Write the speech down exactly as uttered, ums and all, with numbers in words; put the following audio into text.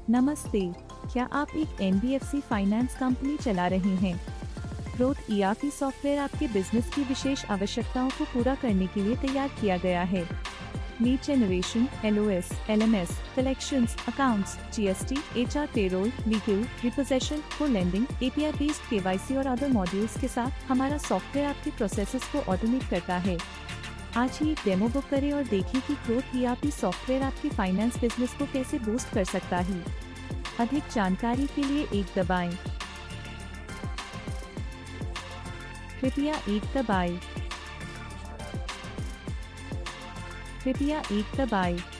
नमस्ते, क्या आप एक N B F C finance company चला रहे हैं? Growth E R P software आपके बिजनेस की विशेष आवश्यकताओं को पूरा करने के लिए तैयार किया गया है। Lead generation, L O S, L M S, collections, accounts, G S T, H R, payroll, legal, repossession, co lending, A P I based K Y C और अदर मॉड्यूल्स के साथ हमारा सॉफ्टवेयर आपके प्रोसेसेस को automate करता है। आज ही एक डेमो बुक करें और देखें कि growth E R P software आपकी फाइनेंस बिजनेस को कैसे बूस्ट कर सकता है। अधिक जानकारी के लिए एक दबाएं। कृपया एक दबाएं। कृपया एक दबाएं।